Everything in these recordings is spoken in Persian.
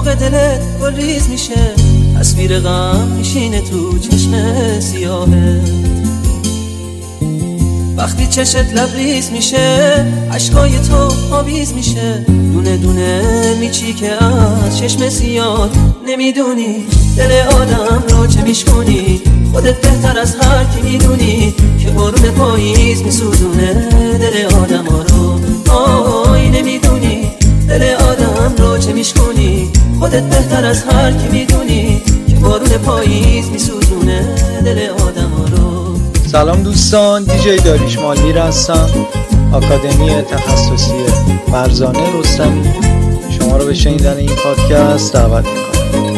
موقع دلت گل ریز میشه، تصویر غم میشینه تو چشم سیاهه. وقتی چشت لبریز میشه، عشقای تو آویز میشه، دونه دونه میچی که از چشم سیاه. نمیدونی دل آدم رو چه میشکنی، خودت بهتر از هر کی میدونی که بارون پاییز میسوزونه دل آدم ها رو. آی نمیدونی دل آدم رو چه میشکنی، خودت بهتر از هر کی میدونی که بارون پاییز میسوزونه دل آدم ها رو. سلام دوستان، دیجی داریوش مالمیر هستم، آکادمی تخصصی فرزانه رستمی. شما رو به شنیدن این پادکست دعوت میکنم.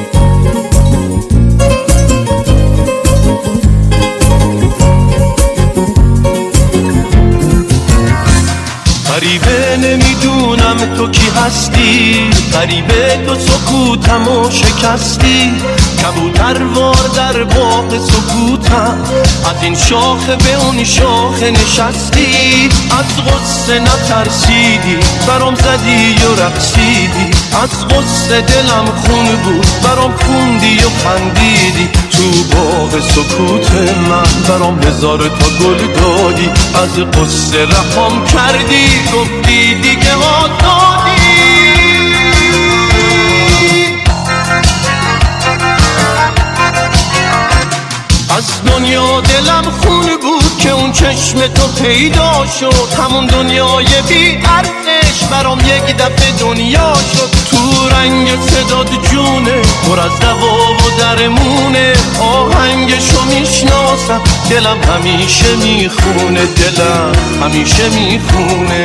غریبه نمیدونم تو کی هستی، غریبه تو سکوتمو شکستی. کبوتروار در باغ سکوتم، از این شاخه به اون شاخه نشستی. از غصه نترسیدی برام زدی و رقصیدی، از غصه دلم خون بود برام خوندی و خندیدی. تو باغ سکوت من برام هزار تا گل دادی، از غصه رهام کردی گفتی دیگه آزادی. از دنیا دلم خون بود که اون چشم تو پیدا شد، همون دنیای بی ارزش برام یک دفعه دنیا شد. تو رنگ صداد جونه پر از دوا و درمونه، آهنگشو میشناسم دلم همیشه میخونه، دلم همیشه میخونه.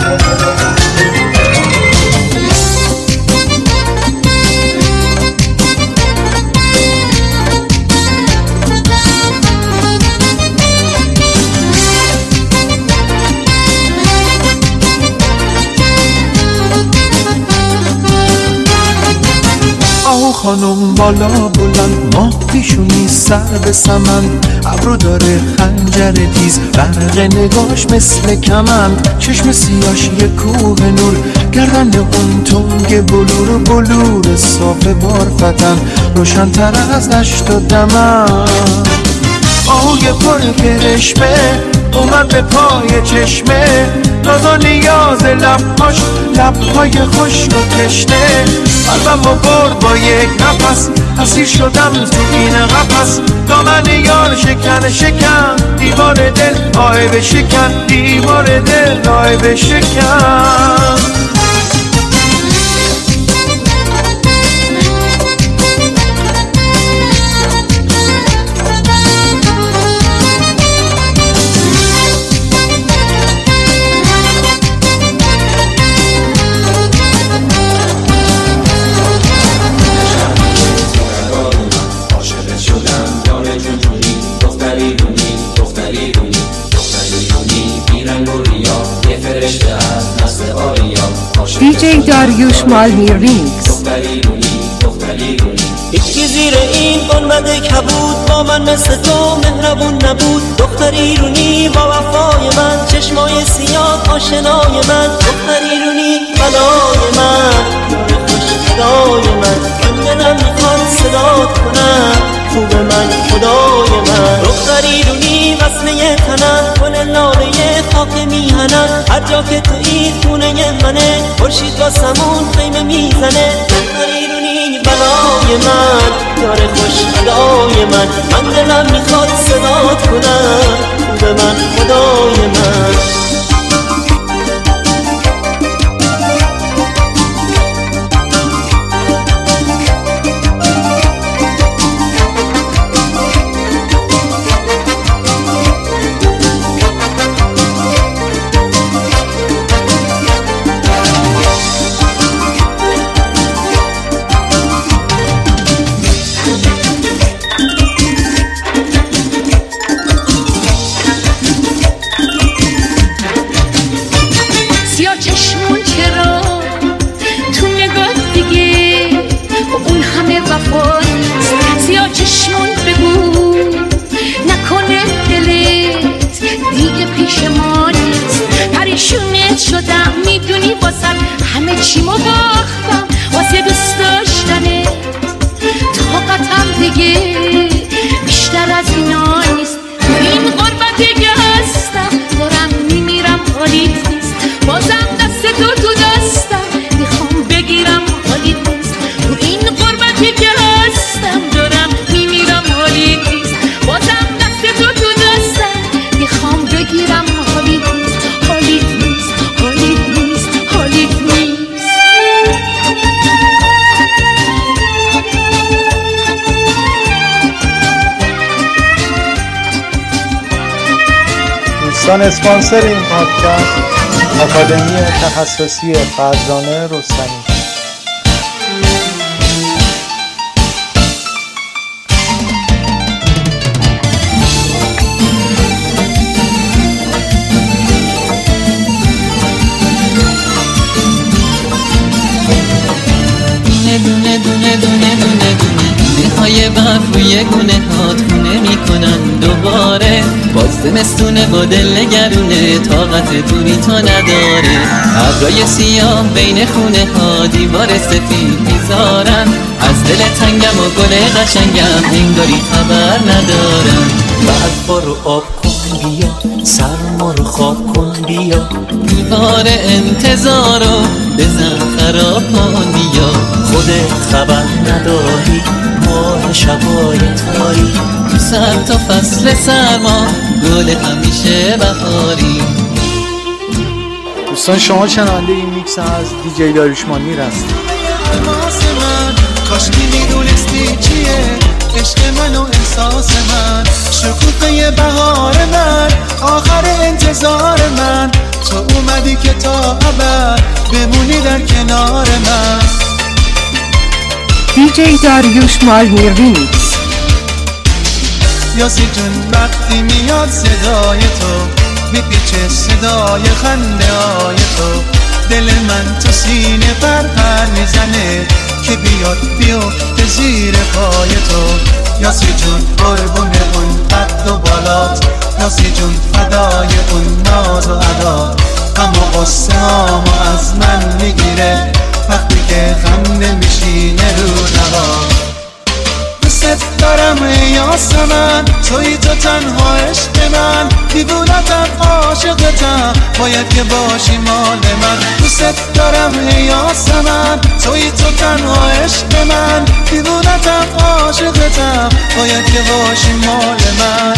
خانم بالا بلند، ماه پیشونی سر به سمن، ابرو داره خنجر تیز، برق نگاش مثل کمند، چشم سیاش یه کوه نور، گردن اون تنگ بلور بلور صاف بارفتن، روشن‌تر از دشت و دمن. آهوی پر کرشمه اومد به پای چشمه، ناز و نیاز لبهاش لبهای خشک و تشنه. قلبمو برد با یک نفس، اسیر شدم تو این قفس. دامن یار شکن شکن، دیوار دل آه بشکن، دیوار دل آه بشکن. دیجی داریوش مالمیر ریکس. هیچی زیر این گنبد کبود با من مثل تو مهربون نبود. دختر ایرونی با وفای من، چشمای سیاه آشنای من. دختر ایرونی بلای من، یار خوش صدای من، من دلم میخواد صدات کنم خوب من خدای من. دختر ایرونی وصله تنم، گل لاله خاک میهنم، هر جا که تو این خونه منه خورشید واسمون خیمه میزنه. دختر ایرونی بلای من، یار خوش صدای من، من دلم میخواد صدات کنم خوب من خدای من. شدم میدونی واسم همه چیمو باختم، واسه دوست داشتن طاقتم دیگه بیشتر از اینا نیست. تو این غربتی که هستم دارم میمیرم حالیت نیست. بازم دست تو دستم میخوام بگیرم حالیت نیست. تو این غربتی که هستم دارم میمیرم حالیت نیست. بازم دست تو دستم میخوام بگیرم حالیت نیست. حالیت نیست. حالیت نیست. حالیت نیست. دوستان اسپانسر این پادکست آکادمی تخصصی فرزانه رستمی. دونه دونه دونه دونه دونه های برف روی گونه هات خونه میکنن دوباره. باز زمستونه با دل نگرونه طاقت دونی تا نداره. ابرای سیاه بین خونه ها دیوار سفید میذارن. از دل تنگم و گل قشنگم انگاری خبر ندارن. برفا رو آب کن بیا، سرما رو خواب کن بیا، دیوار انتظارو بزن خراب کن بیا. خودت خبر نداری ماه شبای تاری. تو سر تا فصل سرما گل همیشه بهاری. دوستان شما شنونده این میکس از دیجی داریوش مانیر هستید. کاش میدونستی چیه عشق من و احساس من، شکوفه بهار من، آخر انتظار من. تو اومدی که تا ابد بمونی در کنار من. دیجی داریوش مالمیر ریمیکس. یاسی جون وقتی میاد صدای تو میپیچه صدای خنده های تو. دل من تو سینه پر میزنه که بیاد بیفته زیر پای تو. یاسی جون قربون اون قد و بالات، یاسی جون فدای اون ناز و ادا. اما قصه هامو از من میگیره وقتی که خم نمیشینه رو نوا. دوست دارم ای یاسمن، توی تو تنها عشق من. دیوونتم عاشقتم باید که باشی مال من. دوست دارم ای یاسمن، توی تو تنها عشق من. دیوونتم عاشقتم باید که باشی مال من.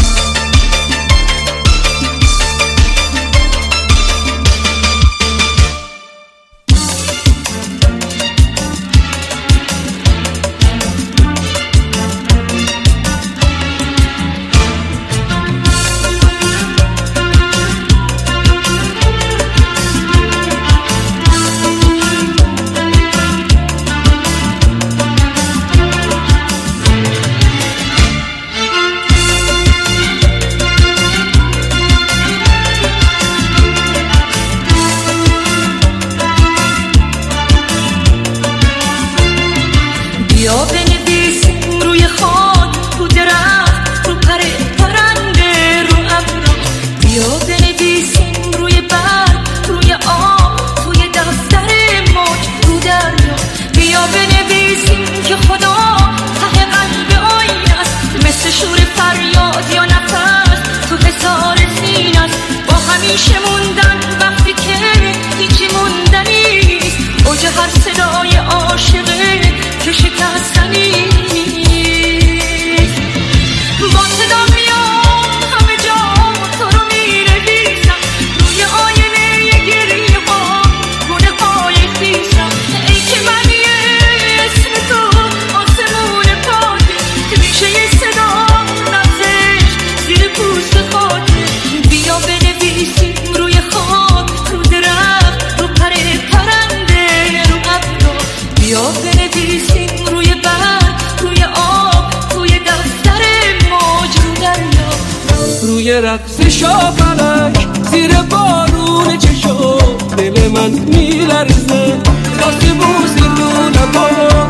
رقص شاپلک زیر بارون چشو دل من میلرزه. دست بوسی لونه با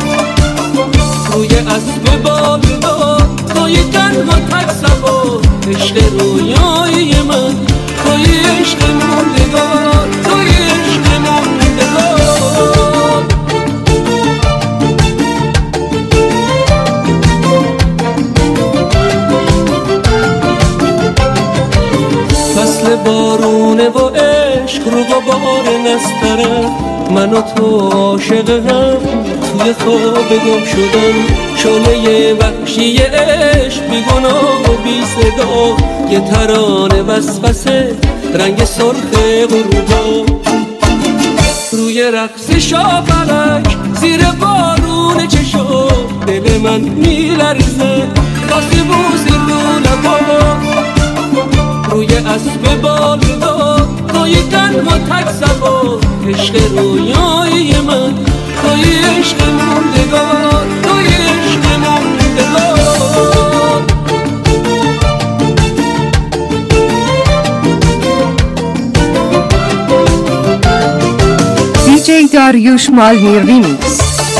روی اسب بالدار، توی تنها تک سبا عشق رویای من. توی عشق موندگار، توی عشق موندگار. از طرف من و تو عاشق هم توی خواب گم شدن شعله وحشی عشق بی گناه و بی صدا یه ترانه وسوسه رنگ سرخ غروبا روی رقص شاپلک زیر بارون چشم دل من میلرزه وقتی بوزی رو لبا روی اسب بالدار توی تنها تک سبا عشق رویای من توی عشق موندگار توی عشق موندگار دیجی داریوش مالمیر ریمیکس.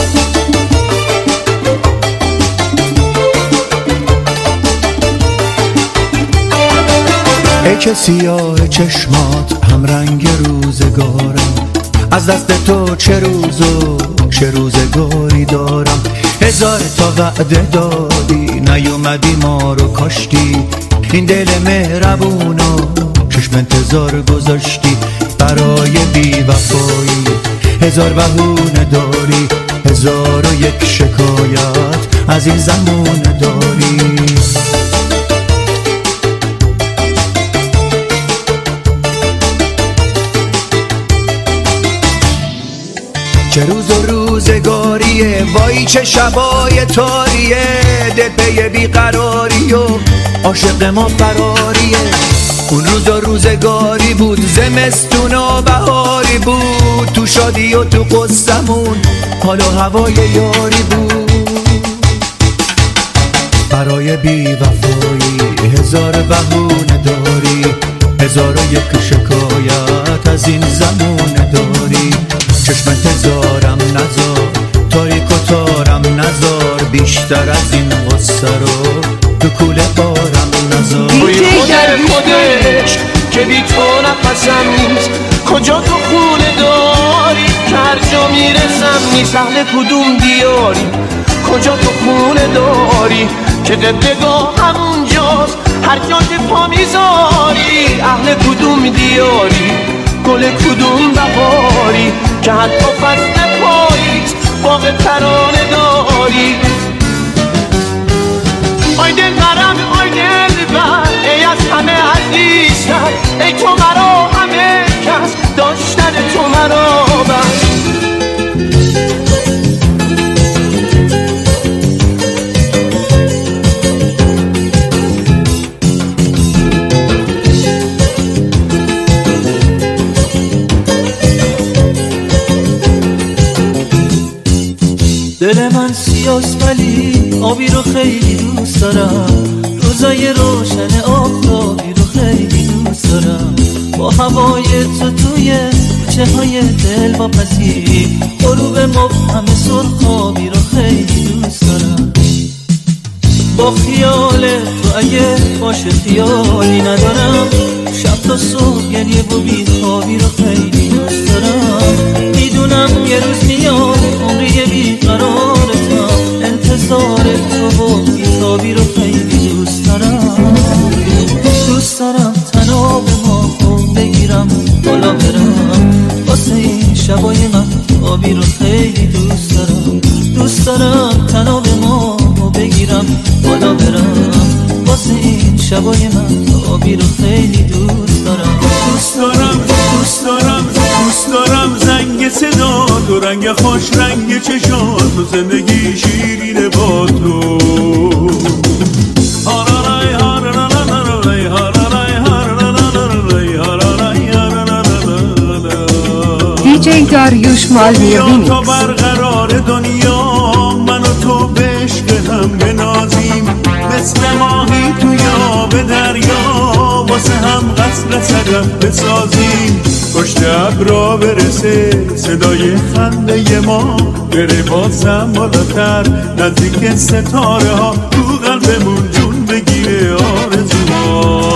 ای که سیاه چشمات هم رنگ روزگارم از دست تو چه روزگاری دارم هزار تا وعده دادی نیومدی ما رو کاشتی این دل مهربونو چشم انتظار گذاشتی برای بی وفایی هزار بهونه داری 1001 شکایت از این زمونه داری چه روز و روزگاریه وای چه شبای تاریه دل پی بیقراری و عاشق ما فراریه اون روز و روزگاری بود زمستون و بهاری بود تو شادی و تو قصمون حال و هوای یاری بود برای بی وفایی هزار بهونه داری 1001 شکایت از این زمونه داری چشم انتظارم نذار تاریک و تارم نذار بیشتر از این غصه رو تو کوله بارم نذار خودش که بی تو نفسم نیست کجا تو خونه داری که هر جا میرسم نیست اهل کدوم دیاری کجا تو خونه داری که دلگاه همونجاست هر جا که پا میذاری اهل کدوم دیاری گل کدوم بهاری که حتی فصل پاییز باغ ترانه داری آی دل برم آی دل بر ای از همه عزیزتر ای تو مرا همه کس داشتن تو مرا بر دل من سیاست ولی آبی رو خیلی دوست دارم روزای روشن آفتابی رو خیلی دوست دارم با هوای تو توی کوچه های دل واپسی غروب مبهم سرخابی رو خیلی دوست دارم با خیال تو اگه باشه خیالی ندارم شب تا صبح گریه و بیخوابی رو خیلی دوست دارم میدونم یه روز میاد عمری بیقرارتم انتظار تو و بیخوابی رو خیلی دوست دارم دوست دارم تنها به ما بگیرم بالا برم واسه این شبای من آبی رو خیلی دوست دارم دوست دارم تنها به ما بگیرم بالا برم واسه این شبای من آبی رو خیلی دوست دارم دوست دارم دوست دارم دوست دارم زنگ صدا تو رنگ خوش رنگ چشات تو زندگی شیرینه با تو دیجی داریوش مالمیر ریمیکس. تا برقرار دنیا من و تو به عشق هم بنازیم مثل ماهی تو یاب دریا واسه هم قصر صدف بسازیم پشت ابرا برسه صدای خنده ما بره بازم بالاتر نزدیک ستاره ها تو قلبمون جون بگیره آرزوها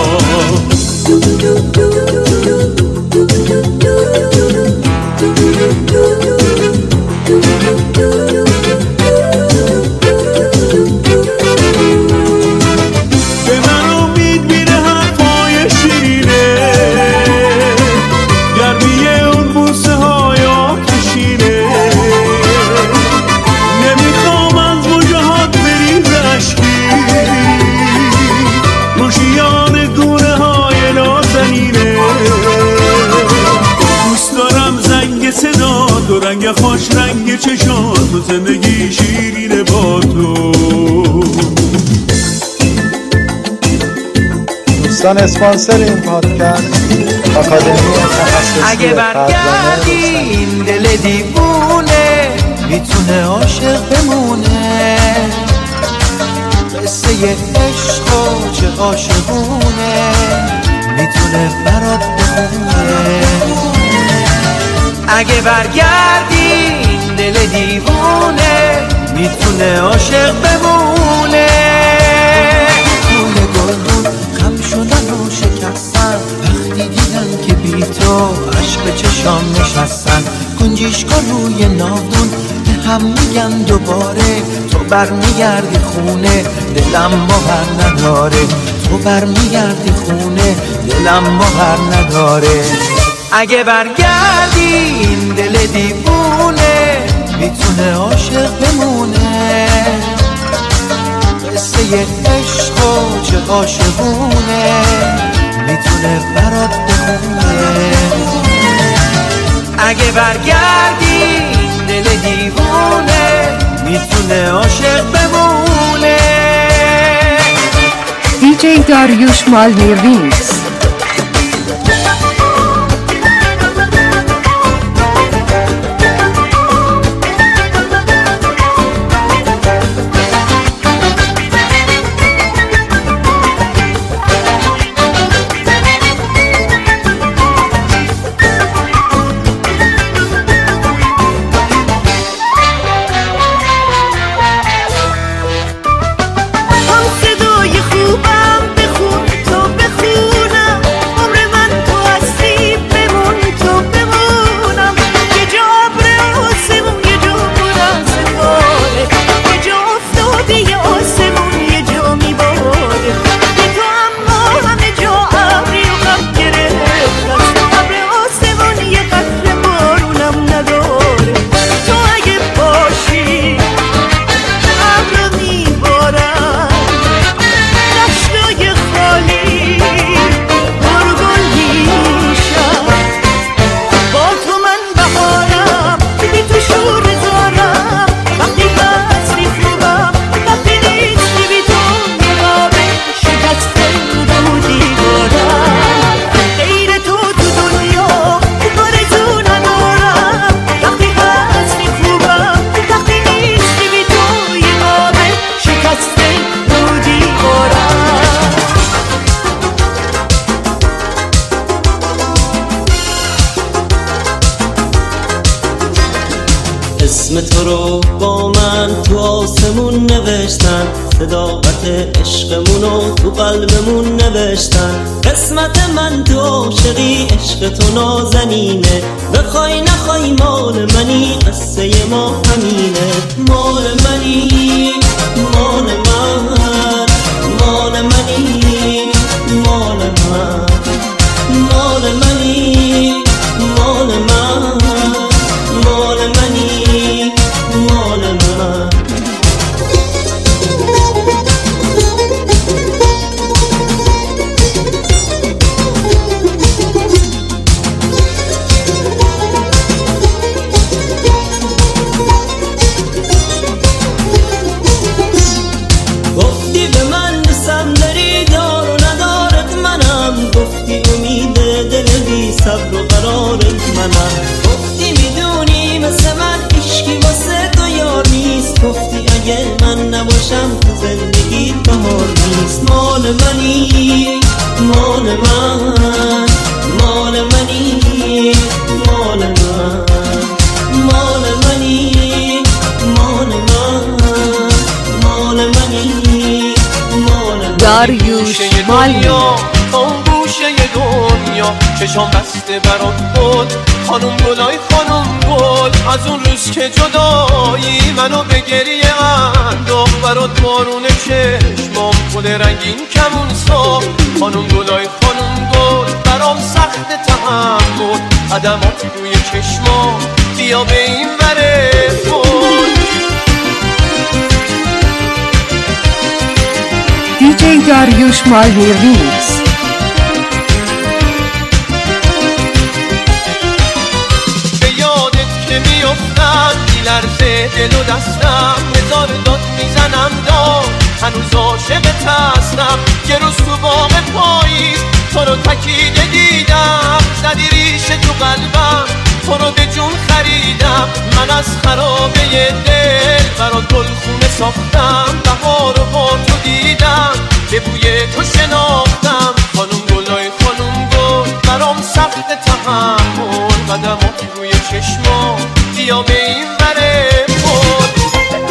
بوسه خیلی شیرینه با تو. دوستان اسپانسر این پادکست آکادمی تخصصی اگه برگردی این دل دیوونه میتونه عاشق بمونه، قصه عشق و چه عاشقونه میتونه برات بخونه. اگه برگردی این دل دیوونه میتونه عاشق بمونه. غم شدن و شکستن وقتی دیدن که بی تو عشق چشام نشستن، گنجیشکا روی ناودون به هم میگن دوباره تو برمیگردی خونه دلم باور نداره، تو برمیگردی خونه دلم باور نداره. اگه برگردی این دل دیوونه میتونه عاشق بمونه، قصه عشق و چه عاشقونه میتونه برات بخونه. اگه برگردی دل دیوونه میتونه عاشق بمونه. دیجی داریوش مالنی ریمیکس. اسم تو رو با من تو آسمون نوشتن، صداقت عشقمونو تو قلبمون نوشتن. قسمت من تو عاشقی، عشق تو نازنینه، بخوای نخوای مال منی، قصه ما همینه. مال منی مال من، مال منی مال من، مال منی مال من، مال منی مال من. گفتی به من دوستم داری، دار و ندارت منم، گفتی امید دل بی صبر و قرارت منم، گفتی میدونی مثل من عشقی واسه تو یار نیست، گفتی اگه من نباشم تو زندگی بهار نیست. مال منی مال من، مال منی مال من، مال منی مال من، مال منی مال من. داریوش مالنی. اون گوشه دنیا چشام بسته برات بود، خانم گلای خانم گل، از اون روز که جدایی منو به گریه انداخت، برات بارون چشمام گل رنگین کمون ساخت. خانم گلای خانم گل برام سخت تحمل، قدمات روی چشمام بیا به این وره گل. دیجی داریوش مالنی ریمیکس. به یادت که میافتم میلرزه دل و دستم هزار داد میزنم داد هنوز عاشقت هستم یه روز تو باغ پاییز تو رو تکیده دیدم زدی ریشه تو قلبم تو رو به جون خریدم من از خرابه دل برات گلخونه ساختم بهار رو با تو دیدم به بوی تو شناختم خانوم گلای خانوم گل برام سخت تحمل قدمات روی چشما بیا به این بره بود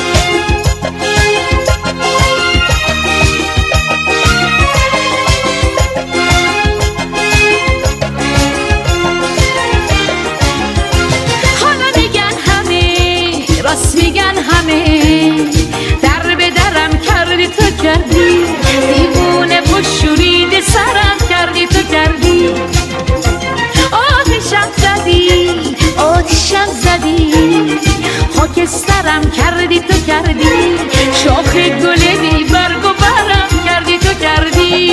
راست میگن همه در به درم کردی تو کردی دیوونه و شورید سرم کردی تو کردی آتشم زدی خاکسترم کردی تو کردی شاخ گل بی برگ و برم کردی تو کردی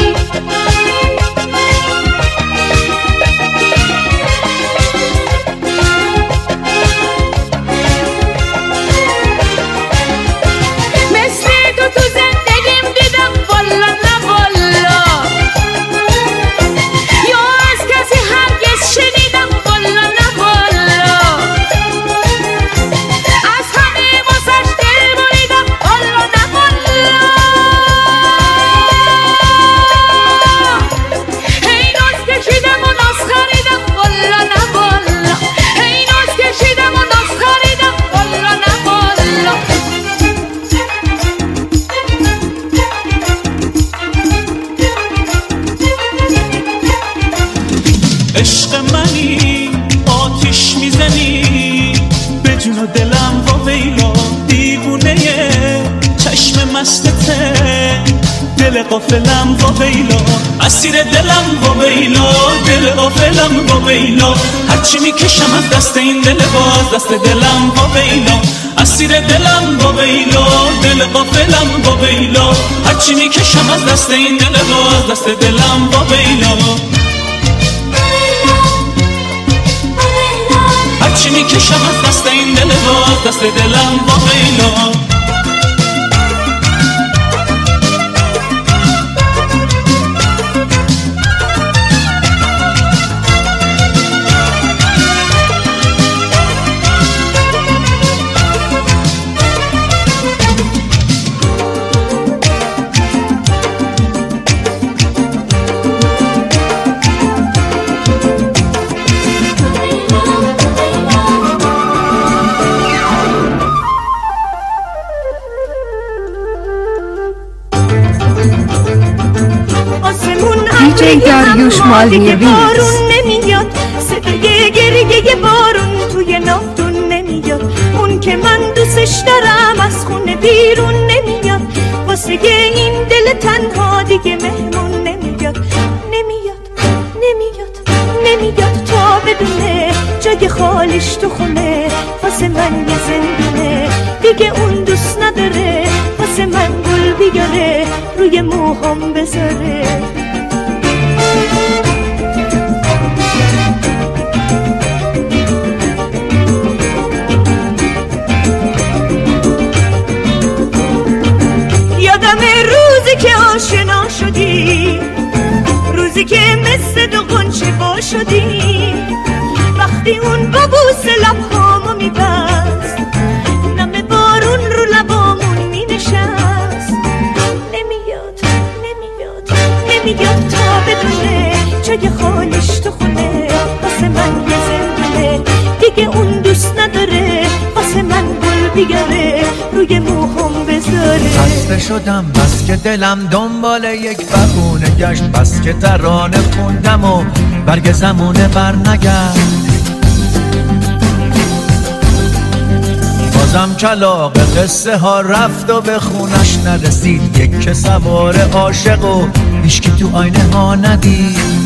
عشق منی آتیش میزنی به جون و دلم و ویلا دیوونه چشم مستته دل غافلم و ویلا اسیر دلم و ویلا دل غافلم و ویلا هرچی میکشم از دست این دل باز دست دلم و ویلا اسیر دلم و ویلا دل غافلم و ویلا هرچی میکشم از دست این دل باز دست دلم و ویلا هرچی میکشم از دست این دل باز دست دلم با ویلا داریوش مالوی بارون نمیاد صدای گریه بارون توی نافتون نمیاد اون که من دوستش دارم از خونه بیرون نمیاد واسه این دل تنها دیگه مهمون نمیاد نمیاد تا بدونه جای خالیش تو خونه واسه من یه زندونه دیگه اون دوست نداره واسه من گل بیاره روی موهام بذاره روزی که آشنا شدی روزی که مثل دو غنچه وا شدی وقتی اون با بوسه لبهامو میبست نم بارون رو لبامون مینشست نمیاد تا بدونه جای خالیش تو خونه واسه من یه زندونه دیگه اون دوست نداره واسه من گل بیاره روی موهام بذاره خسته شدم بس که دلم دنبال یک بهونه گشت بس که ترانه خوندم و برگ زمونه بر نگشت بازم کلاغ قصه ها رفت و به خونش نرسید یک که سوار عاشق و هیچکی تو آینه ها ندید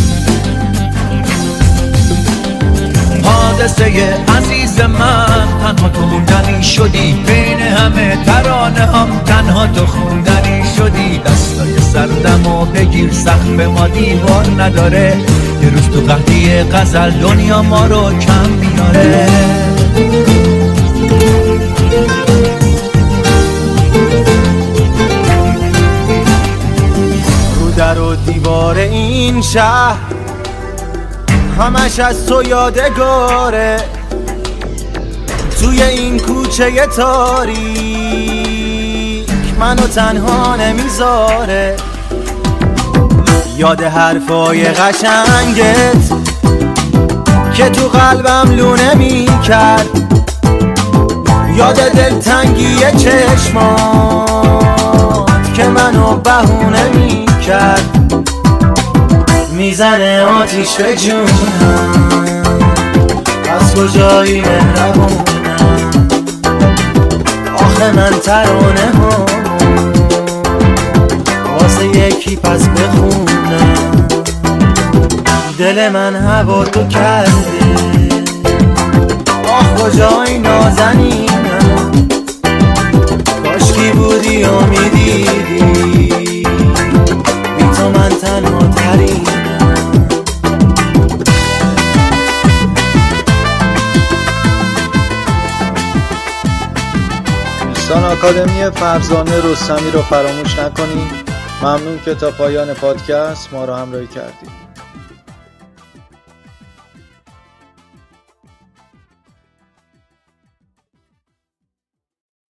حادثه عزیز من تنها تو موندنی شدی بین همه ترانه هم تنها تو خوندنی شدی دستای سردمو بگیر سقف ما دیوار نداره یه روز تو قحطی غزل دنیا ما رو کم میاره دیوار این شهر همش از تو یادگاره، توی این کوچه تاریک منو تنها نمیذاره. یاد حرفای قشنگت که تو قلبم لونه میکرد، یاد دلتنگی چشمات که منو بهونه میکرد. میزنه آتیش به جونم، از کجایی مهربونم، آخه من ترانه هم واسه یکی پس بخونم. دل من هوا تو کرده، آخ کجایی نازنینم، کاشکی بودی و میدیدی بی تو من تنها ترینم. دوستان آکادمی فرزانه رستمی رو فراموش نکنید. ممنون که تا پایان پادکست ما رو همراهی کردید.